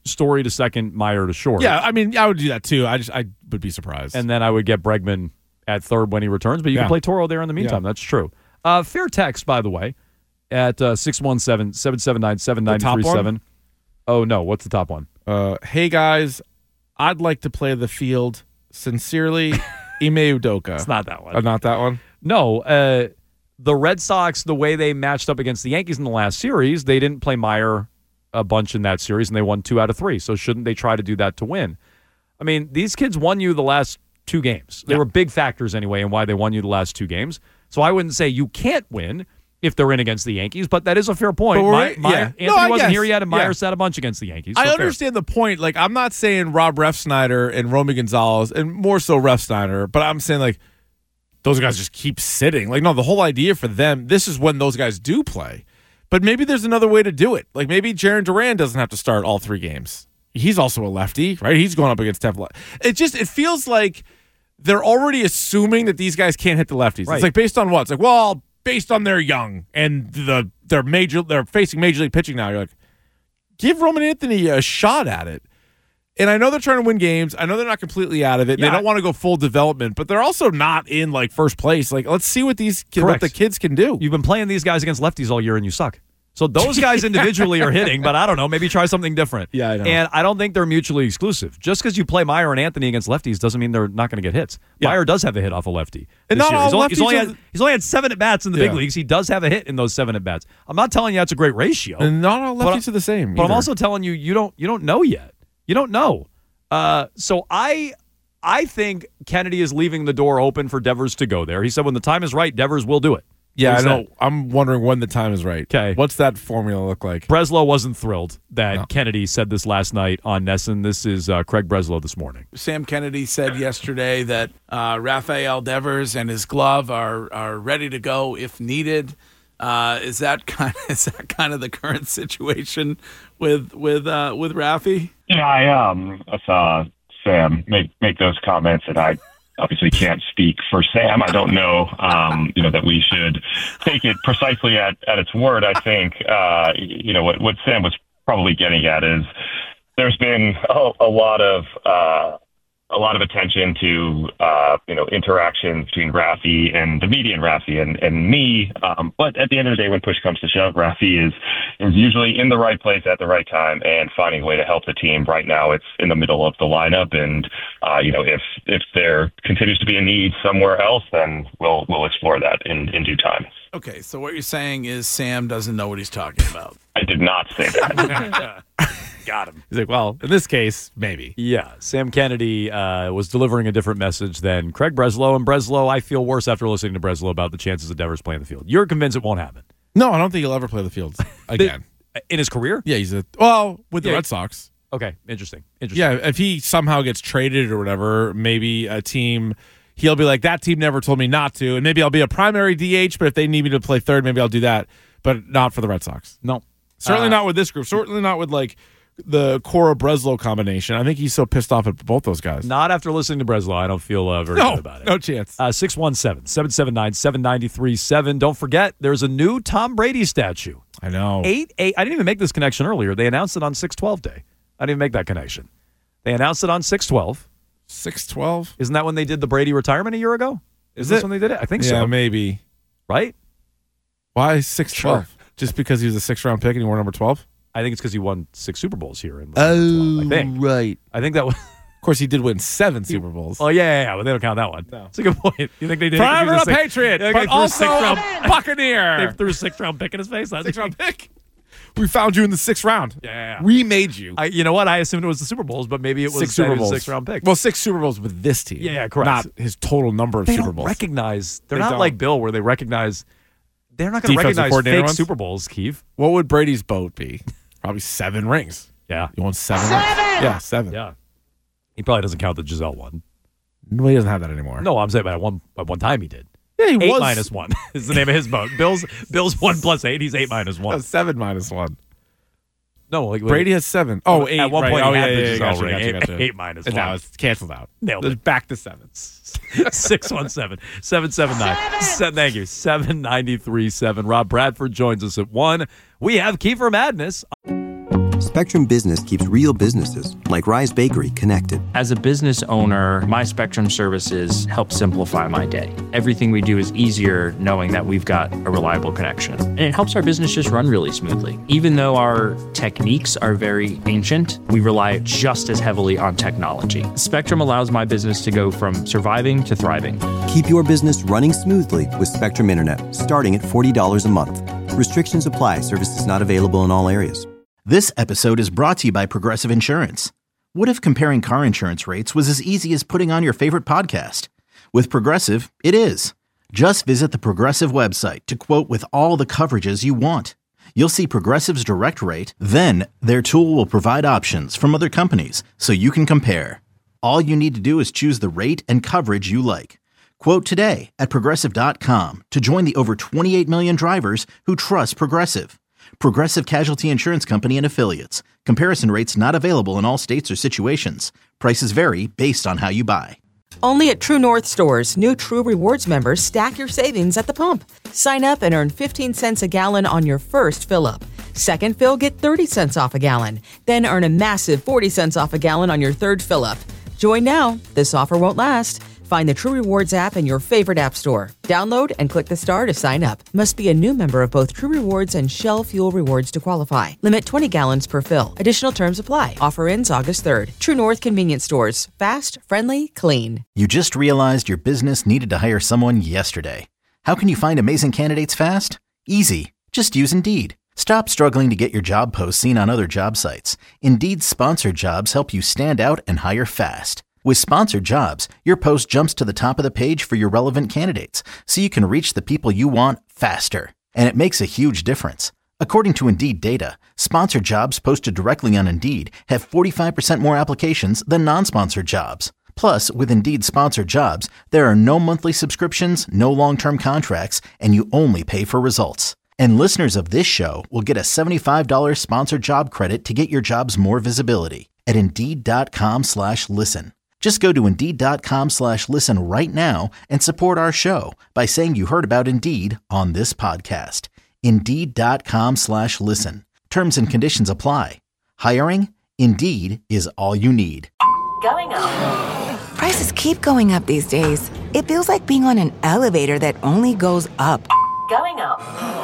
Story to second, Meyer to short. Yeah, I mean, I would do that too. I just I would be surprised. And then I would get Bregman at third when he returns, but you Yeah. can play Toro there in the meantime. Yeah. That's true. Uh, fair text, by the way, at uh, six one seven, seven seven nine, seven nine three seven. Oh, no. What's the top one? Uh, hey, guys, I'd like to play the field. Sincerely, Ime Udoka. It's not that one. Uh, not that one? No. Uh, the Red Sox, the way they matched up against the Yankees in the last series, they didn't play Meyer a bunch in that series, and they won two out of three. So shouldn't they try to do that to win? I mean, these kids won you the last two games. They Yeah. were big factors anyway in why they won you the last two games. So I wouldn't say you can't win if they're in against the Yankees, but that is a fair point. But we're- My, Meyer, yeah. Anthony No, I wasn't guess. here yet, and Meyer Yeah. sat a bunch against the Yankees. I so fair. understand the point. Like, I'm not saying Rob Refsnyder and Romy Gonzalez, and more so Refsnyder, but I'm saying, like, those guys just keep sitting. Like, no, the whole idea for them, this is when those guys do play. But maybe there's another way to do it. Like, maybe Jarren Duran doesn't have to start all three games. He's also a lefty, right? He's going up against tough left. It just, it feels like they're already assuming that these guys can't hit the lefties. Right. It's like, based on what? It's like, well, based on they're young and the they're major, they're facing major league pitching now. You're like, give Roman Anthony a shot at it. And I know they're trying to win games. I know they're not completely out of it. Yeah. They don't want to go full development, but they're also not in like first place. Like, let's see what these kids, what Correct. the kids can do. You've been playing these guys against lefties all year, and you suck. So those guys individually are hitting, but I don't know. Maybe try something different. Yeah, I know. And I don't think they're mutually exclusive. Just because you play Meyer and Anthony against lefties doesn't mean they're not going to get hits. Yeah. Meyer does have a hit off a lefty. And this not year. all he's only, he's lefties only are- had, he's only had seven at bats in the big Yeah. leagues. He does have a hit in those seven at bats. I'm not telling you that's a great ratio. And not all But lefties I- are the same. But I'm either. also telling you, you don't you don't know yet. You don't know. Uh, so I I think Kennedy is leaving the door open for Devers to go there. He said when the time is right, Devers will do it. Yeah, I What he know. said. I'm wondering when the time is right. 'Kay. What's that formula look like? Breslow wasn't thrilled that No. Kennedy said this last night on Nesson. This is uh, Craig Breslow this morning. Sam Kennedy said yesterday that uh, Rafael Devers and his glove are are ready to go if needed. Uh, is that kind of, is that kind of the current situation with with uh, with Rafi? Yeah, I um I saw Sam make make those comments, and I obviously can't speak for Sam. I don't know, um, you know, that we should take it precisely at, at its word. I think, uh, you know, what, what Sam was probably getting at is there's been a, a lot of uh, a lot of attention to, uh, you know, interaction between Rafi and the media and Rafi and, and me. Um, but at the end of the day, when push comes to shove, Rafi is, is usually in the right place at the right time and finding a way to help the team. Right now, it's in the middle of the lineup. And, uh, you know, if, if there continues to be a need somewhere else, then we'll, we'll explore that in, in due time. Okay, so what you're saying is Sam doesn't know what he's talking about. I did not say that. Got him. He's like, well, in this case, maybe. Yeah, Sam Kennedy uh, was delivering a different message than Craig Breslow. And Breslow, I feel worse after listening to Breslow about the chances of Devers playing the field. You're convinced it won't happen. No, I don't think he'll ever play the field again. In his career? Yeah, he's a well with the Yeah. Red Sox. Okay, interesting. Interesting. Yeah, if he somehow gets traded or whatever, maybe a team, he'll be like, that team never told me not to, and maybe I'll be a primary D H, but if they need me to play third, maybe I'll do that, but not for the Red Sox. No. Certainly Uh, not with this group. Certainly not with, like, the Cora Breslow combination. I think he's so pissed off at both those guys. Not after listening to Breslow. I don't feel uh, very No, good about it. no chance. Uh, six one seven, seven seven nine, seven nine three seven. Don't forget, there's a new Tom Brady statue. I know. Eight, eight. I didn't even make this connection earlier. They announced it on six twelve day. I didn't even make that connection. They announced it on six twelve. six twelve? Isn't that when they did the Brady retirement a year ago? Is, Is this it? when they did it? I think Yeah, so. maybe. Right? Why six twelve? Sure. Just because he was a six round pick and he wore number twelve? I think it's because he won six Super Bowls here. In Oh, twelve, I think. right. I think that was. Of course, he did win seven Super Bowls. Oh, yeah, yeah, yeah, but they don't count that one. No. It's a good point. You think they did? Forever he was a six- Patriot, Yeah, but they threw a also sixth a round- Buccaneer. They threw a sixth round pick in his face. That's Six round pick. We found you in the sixth round. Yeah, yeah, yeah. We made you. I, you know what? I assumed it was the Super Bowls, but maybe it was Six Super a Bowls. six round pick. Well, six Super Bowls with this team. Yeah, yeah, correct. Not his total number of they Super don't Bowls. recognize. They're They not don't. like Bill, where they recognize. They're not going to Defensive recognize coordinator fake ones? Super Bowls, Keith. What would Brady's boat be? Probably seven rings. Yeah, You won seven, rings? Yeah, seven. yeah. He probably doesn't count the Giselle one. No, he doesn't have that anymore. No, I'm saying at one at one time he did. Yeah, he eight was minus one is the name of his boat. Bill's Bill's one plus eight. He's eight minus Oh, one. seven minus one. No, like Brady has seven. Oh, eight. At one right. point, oh, he yeah, had yeah, the yeah, Giselle gotcha, ring. gotcha, Eight- gotcha. eight minus And one. now it's canceled out. Nailed It's it. back to seven. six one seven, seven seven nine. Thank you. seven nine three seven. Rob Bradford joins us at one. We have Kiefer Madness. Spectrum Business keeps real businesses, like Rise Bakery, connected. As a business owner, my Spectrum services help simplify my day. Everything we do is easier knowing that we've got a reliable connection. And it helps our business just run really smoothly. Even though our techniques are very ancient, we rely just as heavily on technology. Spectrum allows my business to go from surviving to thriving. Keep your business running smoothly with Spectrum Internet, starting at forty dollars a month. Restrictions apply. Services not available in all areas. This episode is brought to you by Progressive Insurance. What if comparing car insurance rates was as easy as putting on your favorite podcast? With Progressive, it is. Just visit the Progressive website to quote with all the coverages you want. You'll see Progressive's direct rate, then their tool will provide options from other companies so you can compare. All you need to do is choose the rate and coverage you like. Quote today at Progressive dot com to join the over twenty-eight million drivers who trust Progressive. Progressive Casualty Insurance Company and Affiliates. Comparison rates not available in all states or situations. Prices vary based on how you buy. Only at True North stores, new True Rewards members stack your savings at the pump. Sign up and earn fifteen cents a gallon on your first fill-up. Second fill, get thirty cents off a gallon. Then earn a massive forty cents off a gallon on your third fill-up. Join now. This offer won't last. Find the True Rewards app in your favorite app store. Download and click the star to sign up. Must be a new member of both True Rewards and Shell Fuel Rewards to qualify. Limit twenty gallons per fill. Additional terms apply. Offer ends August third. True North Convenience Stores. Fast, friendly, clean. You just realized your business needed to hire someone yesterday. How can you find amazing candidates fast? Easy. Just use Indeed. Stop struggling to get your job posts seen on other job sites. Indeed's sponsored jobs help you stand out and hire fast. With sponsored jobs, your post jumps to the top of the page for your relevant candidates, so you can reach the people you want faster. And it makes a huge difference. According to Indeed data, sponsored jobs posted directly on Indeed have forty-five percent more applications than non-sponsored jobs. Plus, with Indeed sponsored jobs, there are no monthly subscriptions, no long-term contracts, and you only pay for results. And listeners of this show will get a seventy-five dollars sponsored job credit to get your jobs more visibility at Indeed.com slash listen. Just go to Indeed.com slash listen right now and support our show by saying you heard about Indeed on this podcast. Indeed.com slash listen. Terms and conditions apply. Hiring? Indeed is all you need. Going up. Prices keep going up these days. It feels like being on an elevator that only goes up. Going up.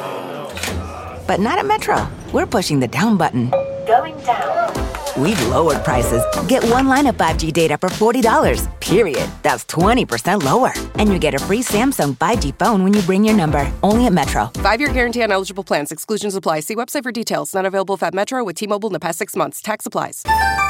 But not at Metro. We're pushing the down button. Going down. We've lowered prices. Get one line of five G data for forty dollars, period. That's twenty percent lower. And you get a free Samsung five G phone when you bring your number. Only at Metro. Five-year guarantee on eligible plans. Exclusions apply. See website for details. Not available if at Metro with T-Mobile in the past six months. Tax applies.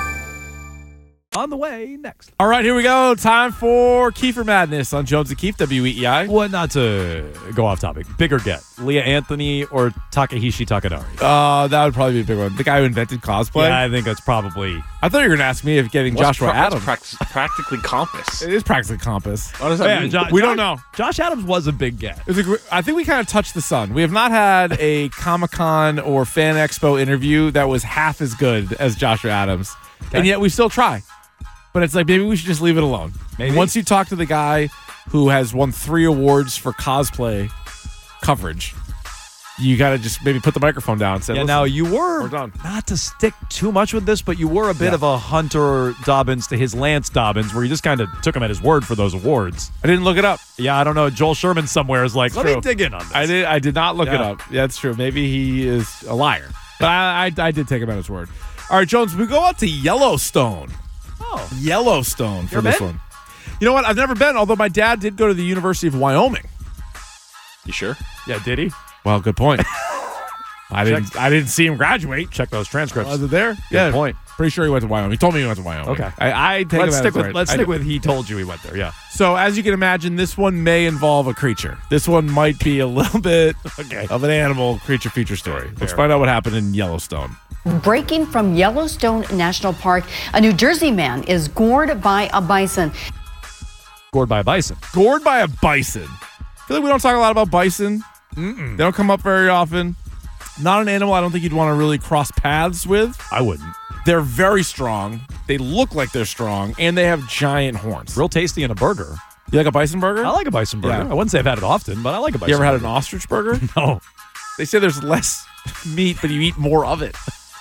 On the way next. All right, here we go. Time for Kiefer Madness on Jones and Keefe, W E E I. Well, not to go off topic. Big or get? Leah Anthony or Takehishi Takanori? Uh, that would probably be a big one. The guy who invented cosplay? Yeah, I think that's probably... I thought you were going to ask me if getting What's Joshua pra- Adams. Prax- practically compass. It is practically compass. What does that yeah, mean? Jo- we Jo- don't know. Josh Adams was a big get. It was a gr- I think we kind of touched the sun. We have not had a Comic-Con or Fan Expo interview that was half as good as Joshua Adams. Okay. And yet we still try. But it's like, maybe we should just leave it alone. Maybe. Once you talk to the guy who has won three awards for cosplay coverage, you got to just maybe put the microphone down and say, Yeah, listen, now you were, we're done. not to stick too much with this, but you were a bit Yeah. of a Hunter Dobbins to his Lance Dobbins, where you just kind of took him at his word for those awards. I didn't look it up. Yeah, I don't know. Joel Sherman somewhere is like, It's let true. me dig in on this. I did I did not look Yeah. it up. Yeah, that's true. Maybe he is a liar. But I, I, I did take him at his word. All right, Jones, we go out to Yellowstone. Oh. Yellowstone for You ever this been? one. You know what? I've never been, although my dad did go to the University of Wyoming. You sure? Yeah, did he? Well, good point. I didn't I didn't see him graduate. Check those transcripts. Was it there? Good yeah. point. Pretty sure he went to Wyoming. He told me he went to Wyoming. Okay. I, I take Let's him at stick his with word. let's I stick do. with he told you he went there. Yeah. So as you can imagine, this one may involve a creature. This one might be a little bit Okay. of an animal creature feature story. Let's Fair. find out what happened in Yellowstone. Breaking from Yellowstone National Park, a New Jersey man is gored by a bison. Gored by a bison. Gored by a bison. I feel like we don't talk a lot about bison. Mm-mm. They don't come up very often. Not an animal I don't think you'd want to really cross paths with. I wouldn't. They're very strong. They look like they're strong, and they have giant horns. Real tasty in a burger. You like a bison burger? I like a bison burger. Yeah. I wouldn't say I've had it often, but I like a bison You ever had burger. an ostrich burger? No. They say there's less meat, but you eat more of it.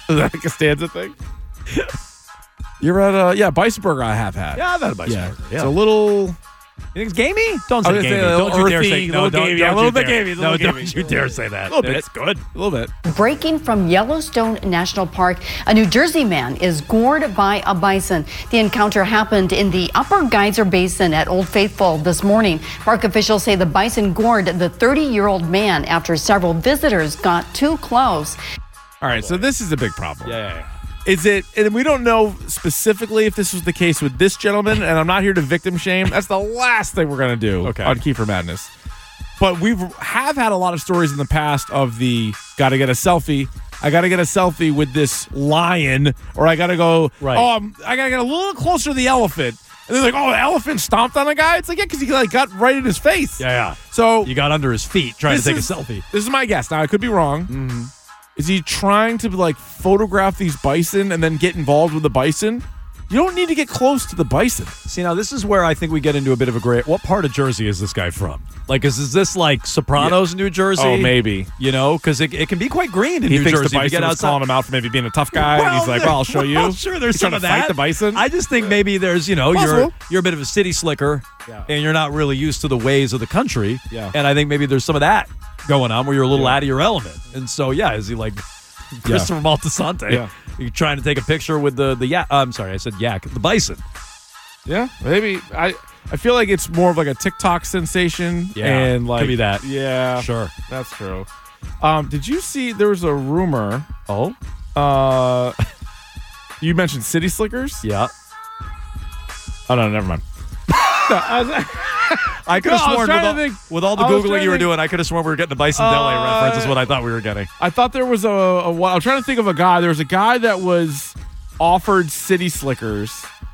Is that a Costanza thing? You're at uh yeah, Bison Burger I have had. Yeah, I've had a Bison yeah. Burger. Yeah. It's a little You think it's gamey? Don't I say was gonna gamey. say a little Don't you dare earthy, say no. little Don't, gamey. don't A you little bit dare. gamey, a No, little don't gamey. you dare say that. A little bit. It's good. A little bit. Breaking from Yellowstone National Park, a New Jersey man is gored by a bison. The encounter happened in the Upper Geyser Basin at Old Faithful this morning. Park officials say the bison gored the thirty-year-old man after several visitors got too close. All right, so this is a big problem. Yeah, yeah, yeah. Is it, and we don't know specifically if this was the case with this gentleman, and I'm not here to victim shame. That's the last thing we're going to do Okay. on Kiefer Madness. But we have had a lot of stories in the past of the got to get a selfie. I got to get a selfie with this lion, or I got to go, Right. oh, I'm, I got to get a little closer to the elephant. And they're like, oh, the elephant stomped on a guy? It's like, yeah, because he like got right in his face. Yeah, yeah. So You got under his feet trying to this take is- a selfie. This is my guess. Now, I could be wrong. Mm-hmm. Is he trying to like photograph these bison and then get involved with the bison? You don't need to get close to the bison. See, now this is where I think we get into a bit of a gray. What part of Jersey is this guy from? Like, is, is this like Sopranos, Yeah. New Jersey? Oh, maybe. You know, because it, it can be quite green in He New thinks Jersey. the if you bison get was outside. calling him out for maybe being a tough guy, and he's like, well, I'll show you. Well, sure, there's He's some trying of to that. fight the bison. I just think maybe there's, you know, you're Possible. you're a bit of a city slicker, Yeah. and you're not really used to the ways of the country. Yeah. And I think maybe there's some of that going on where you're a little out of your element. And so, yeah, is he like Christopher Maltasante? Yeah. You're trying to take a picture with the the yak. I'm sorry, I said yak. The bison. Yeah, maybe. I I feel like it's more of like a TikTok sensation. Yeah, and like could be that. Yeah, Sure. that's true. Um, did you see there was a rumor? Oh, Uh, you mentioned city slickers. yeah. Oh no, never mind. I could No, have I was sworn trying with to all, think- with all the I was Googling trying you were to think- doing, I could have sworn we were getting the Bison Dele Uh, reference is what I thought we were getting. I thought there was a, a. I'm trying to think of a guy. There was a guy that was offered city slickers.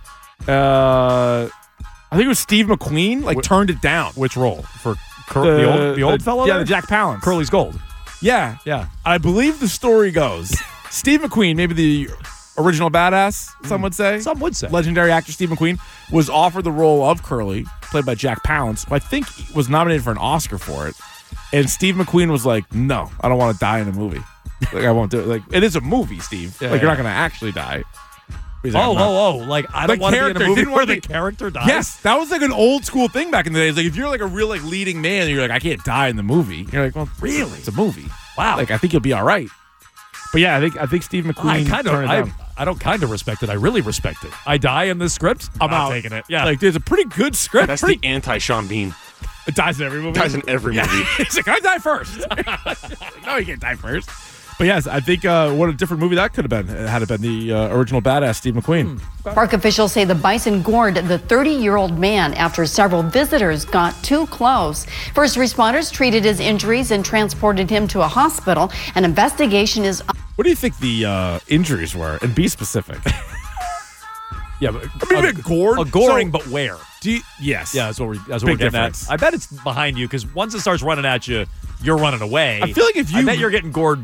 Uh, I think it was Steve McQueen. Like Wh- turned it down. Which role? For Cur- the, old the old fellow? Yeah, there? the Jack Palance. Curly's Gold. Yeah, Yeah. I believe the story goes Steve McQueen, maybe the original badass, some would say. Some would say. Legendary actor Steve McQueen was offered the role of Curly, played by Jack Palance, who I think was nominated for an Oscar for it. And Steve McQueen was like, no, I don't want to die in a movie. Like, I won't do it. Like, it is a movie, Steve. Yeah, like, you're yeah. not going to actually die. He's like, Oh, "I'm not." oh, oh. Like, I don't The want to be in character a movie didn't where wanna the be- character dies. Yes, that was like an old school thing back in the day. It's like if you're like a real like leading man, and you're like, I can't die in the movie. You're like, well, Really? It's a movie. Wow. Like I think you'll be all right. But yeah, I think I think Steve I McQueen kind of, turned it I, down. I don't kind of respect it. I really respect it. I die in this script. I'm, not out. taking it. Yeah. Like there's a pretty good script. That's pretty, the anti-Sean Bean. it dies in every movie. Dies in every movie. He's like, I die first. No, you can't die first. But yes, I think uh, what a different movie that could have been had it been the uh, original badass Steve McQueen. Park officials say the bison gored the thirty-year-old man after several visitors got too close. First responders treated his injuries and transported him to a hospital. An investigation is. What do you think the uh, injuries were? And be specific. yeah. But, I mean, a gored? A goring, So- but where? Do you, yes. Yeah, that's what we're, that's what Big we're getting difference. at. I bet it's behind you because once it starts running at you, you're running away. I feel like if I you- bet you're getting gored.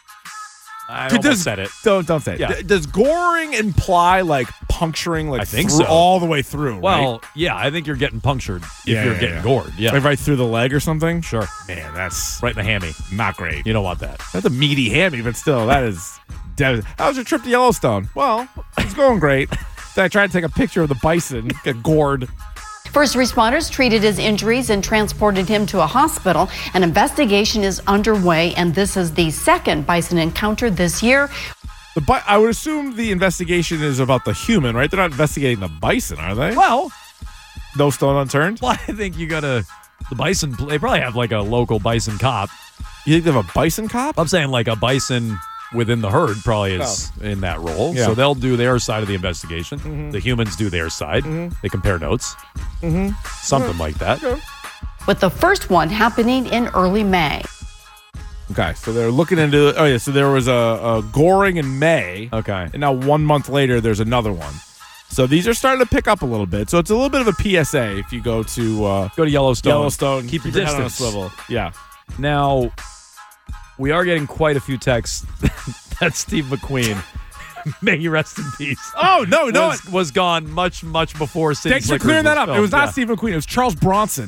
I Does- almost said it. Don't don't say it. Yeah. D- Does goring imply like puncturing like I think through- so. all the way through? Well, right? yeah, I think you're getting punctured if Yeah, you're yeah, getting yeah. gored. Yeah, Like right through the leg or something. sure. Man, that's Right in the hammy. not great. You don't want that. That's a meaty hammy, but still, that is devastating. How was your trip to Yellowstone? Well, it's going great. Then I tried to take a picture of the bison, get gored. First responders treated his injuries and transported him to a hospital. An investigation is underway, and this is the second bison encounter this year. The bi- I would assume the investigation is about the human, right? They're not investigating the bison, are they? Well, No stone unturned. well, I think you gotta. The bison. They probably have like a local bison cop. You think they have a bison cop? I'm saying like a bison within the herd probably is in that role. Yeah. So they'll do their side of the investigation. The humans do their side. They compare notes. Mm-hmm. Something like that. With the first one happening in early May. Okay, so they're looking into. Oh yeah, so there was a, a goring in May. Okay. And now one month later, there's another one. So these are starting to pick up a little bit. So it's a little bit of a P S A if you go to uh, Go to Yellowstone. Yellowstone. Keep your head on a distance. swivel. Yeah. Now, we are getting quite a few texts that Steve McQueen, may he rest in peace. Oh no, no. was, was gone much, much before City Thanks for Slickers clearing was that up. It filmed. was not Yeah. Steve McQueen. It was Charles Bronson. It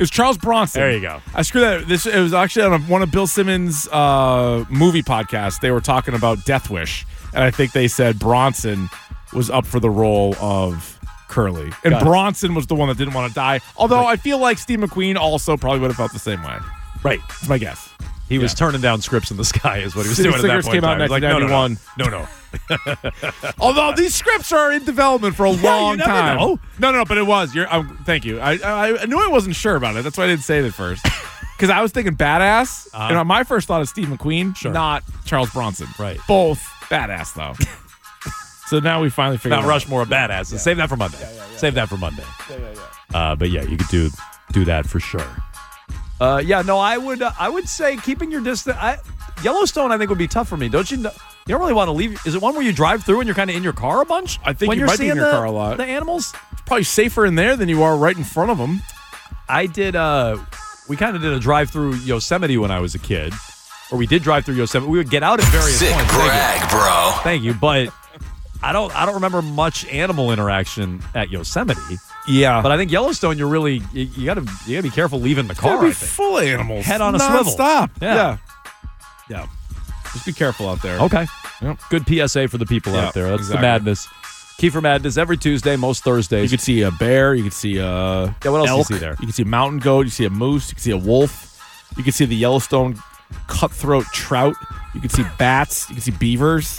was Charles Bronson. There you go. I screwed that. This it was actually on a, one of Bill Simmons' uh, movie podcasts. They were talking about Death Wish, and I think they said Bronson was up for the role of Curly, and Got it. Bronson was the one that didn't want to die. Although Right. I feel like Steve McQueen also probably would have felt the same way. Right. That's my guess. He was turning down scripts in the sky, is what he was City doing at that Slickers point. came out in in time. He was like, nineteen no, no, no, no, no. Although these scripts are in development for a Yeah, long you never time. know. No, no, no, but it was. You're. Um, thank you. I, I I knew I wasn't sure about it. That's why I didn't say it at first. Because I was thinking badass, Uh-huh. and my first thought is Steve McQueen, Sure. not Charles Bronson. Right. Both badass though. So now we finally figured Mount it out. Rushmore of badasses. Save that for Monday. Save that for Monday. Uh, but yeah, you could do do that for sure. Uh, yeah, no, I would uh, I would say keeping your distance. I, Yellowstone, I think, would be tough for me. Don't you? Know, you don't really want to leave. Is it one where you drive through and you're kind of in your car a bunch? I think when you you're might be seeing in your the, car a lot. The animals. It's probably safer in there than you are right in front of them. I did. Uh, we kind of did a drive through Yosemite when I was a kid, or we did drive through Yosemite. We would get out at various Sick points. brag, Thank you. bro. Thank you, but I don't. I don't remember much animal interaction at Yosemite. Yeah, but I think Yellowstone, you're really you, you gotta you gotta be careful leaving the It's car. gotta be I think. full of animals. Head on a swivel. Stop. Yeah. Yeah. Yeah. Just be careful out there. Okay. Yep. Good P S A for the people Yeah, out there. That's exactly. the madness. Kiefer Madness every Tuesday, most Thursdays. You could see a bear. You could see a Yeah, what else do you elk. see there? You can see a mountain goat. You see a moose. You can see a wolf. You can see the Yellowstone cutthroat trout. You can see bats. You can see beavers.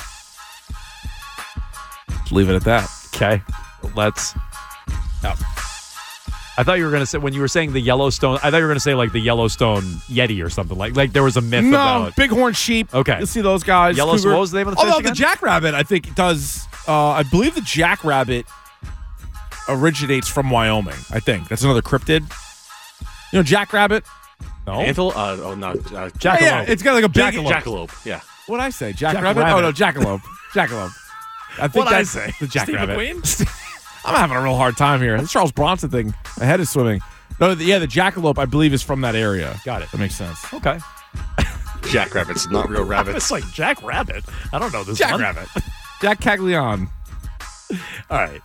Just leave it at that. Okay. Let's. Yeah. I thought you were gonna say when you were saying the Yellowstone. I thought you were gonna say like the Yellowstone Yeti or something like like there was a myth No, about. bighorn sheep. Okay. You'll see those guys. Yellowstone. Cougar. What was the name of the Although fish the again? jackrabbit, I think, does. Uh, I believe the jackrabbit originates from Wyoming. I think that's another cryptid. You know, jackrabbit. No. Antelope? Uh, oh, no. Uh, Yeah, yeah, it's got like a big Jackalope. Jackalope. Yeah. What did I say? Jackrabbit? Jackrabbit. Oh no, jackalope. Jackalope. I think What'd I that's say? the Steve jackrabbit. McQueen? I'm having a real hard time here. This Charles Bronson thing. My head is swimming. No, the, yeah, the jackalope I believe is from that area. Got it. That makes sense. Okay. Jackrabbits, not real rabbits. It's like Jack Rabbit. I don't know this one. Jackrabbit. Jack Caglione. All right.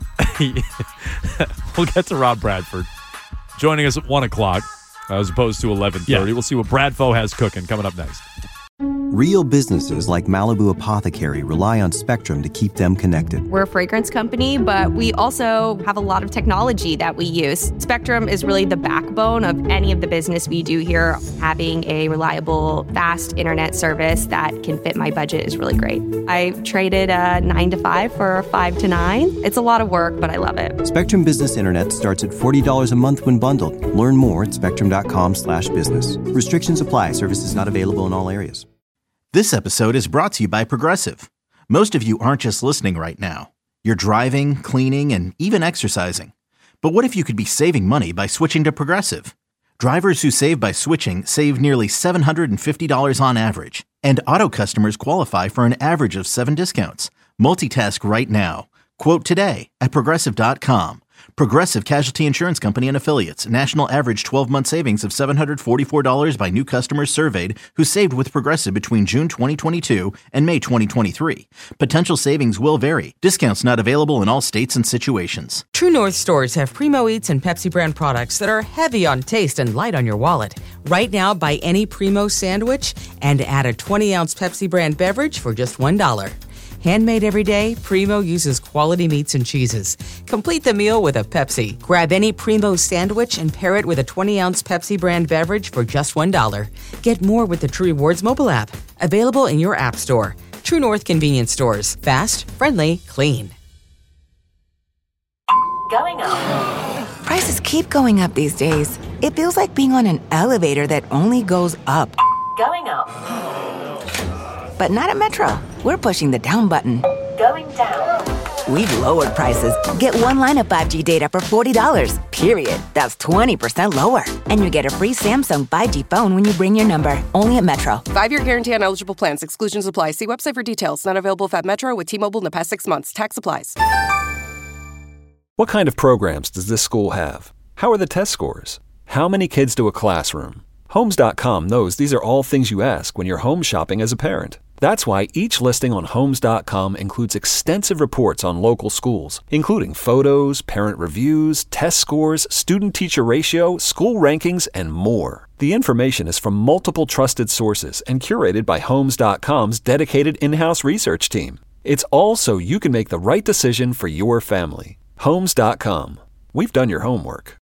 We'll get to Rob Bradford joining us at one o'clock as opposed to eleven thirty. Yeah. We'll see what Bradfo has cooking coming up next. Real businesses like Malibu Apothecary rely on Spectrum to keep them connected. We're a fragrance company, but we also have a lot of technology that we use. Spectrum is really the backbone of any of the business we do here. Having a reliable, fast internet service that can fit my budget is really great. I traded a nine to five for a five to nine. It's a lot of work, but I love it. Spectrum Business Internet starts at forty dollars a month when bundled. Learn more at spectrum.com slash business. Restrictions apply. Services not available in all areas. This episode is brought to you by Progressive. Most of you aren't just listening right now. You're driving, cleaning, and even exercising. But what if you could be saving money by switching to Progressive? Drivers who save by switching save nearly seven hundred fifty dollars on average. And auto customers qualify for an average of seven discounts. Multitask right now. Quote today at progressive dot com. Progressive Casualty Insurance Company and Affiliates. National average twelve-month savings of seven hundred forty-four dollars by new customers surveyed who saved with Progressive between June twenty twenty-two and May twenty twenty-three. Potential savings will vary. Discounts not available in all states and situations. True North stores have Primo Eats and Pepsi brand products that are heavy on taste and light on your wallet. Right now, buy any Primo sandwich and add a twenty-ounce Pepsi brand beverage for just one dollar. Handmade every day, Primo uses quality meats and cheeses. Complete the meal with a Pepsi. Grab any Primo sandwich and pair it with a twenty-ounce Pepsi brand beverage for just one dollar. Get more with the True Rewards mobile app. Available in your app store. True North convenience stores. Fast, friendly, clean. Going up. Prices keep going up these days. It feels like being on an elevator that only goes up. Going up. But not at Metro. We're pushing the down button. Going down. We've lowered prices. Get one line of five G data for forty dollars, period. That's twenty percent lower. And you get a free Samsung five G phone when you bring your number. Only at Metro. Five-year guarantee on eligible plans. Exclusions apply. See website for details. Not available if at Metro with T-Mobile in the past six months. Tax applies. What kind of programs does this school have? How are the test scores? How many kids to a classroom? Homes dot com knows these are all things you ask when you're home shopping as a parent. That's why each listing on Homes dot com includes extensive reports on local schools, including photos, parent reviews, test scores, student-teacher ratio, school rankings, and more. The information is from multiple trusted sources and curated by Homes dot com's dedicated in-house research team. It's all so you can make the right decision for your family. Homes dot com. We've done your homework.